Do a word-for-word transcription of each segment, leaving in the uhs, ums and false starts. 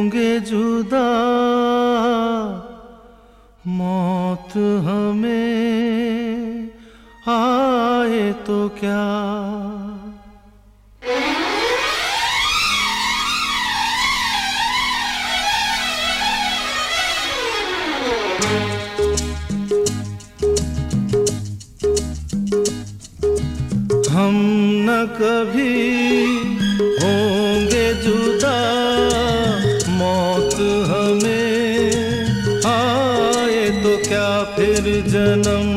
होंगे जुदा, मौत हमें आए तो क्या। हम न कभी होंगे जुदा, मौत हमें आए तो क्या, फिर जन्म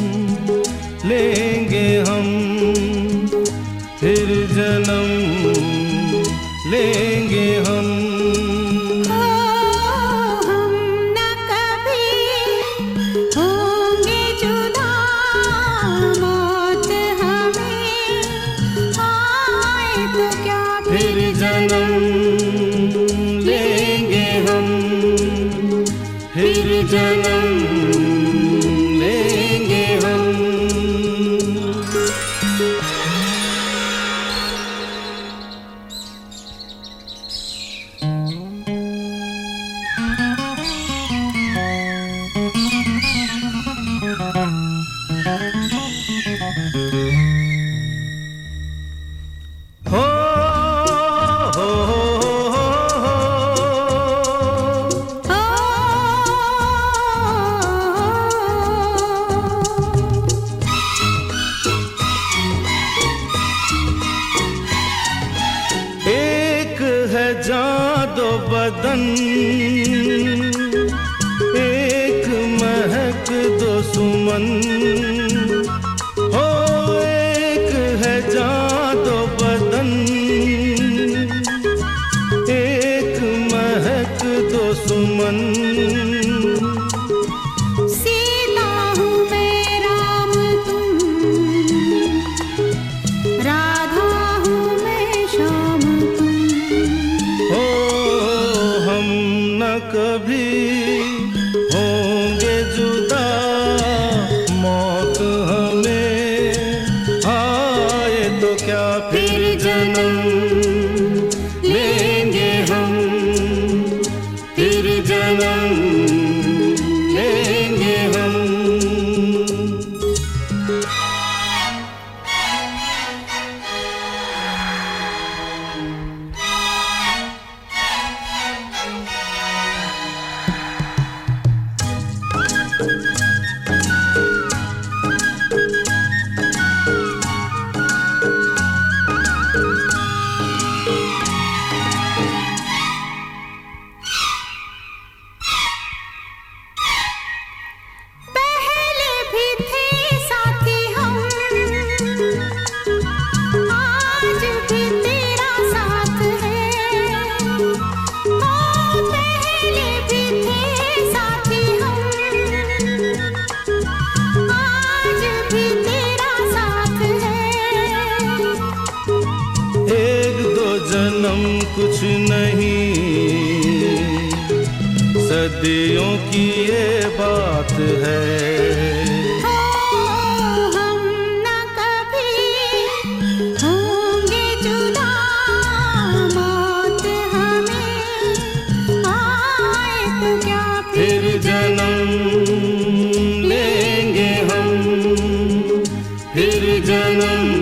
लेंगे हम, फिर जन्म लेंगे हम। फिर जन्म लेंगे हम, फिर जन्म लेंगे हम। हो जान दो बदन, एक महक दो सुमन, हो एक है जान दो बदन, एक महक दो सुमन। सीता हूँ मैं राम तुम, राधा हूँ मैं श्याम तुम। कभी होंगे जुदा, मौत हमें आए तो क्या, फिर जन्म लेंगे हम, फिर जन्म लेंगे हम। जन्म कुछ नहीं, सदियों की ये बात है। हो हम न कभी होंगे जुदा, मौत हमें आए तो क्या, फिर जन्म लेंगे हम, फिर जन्म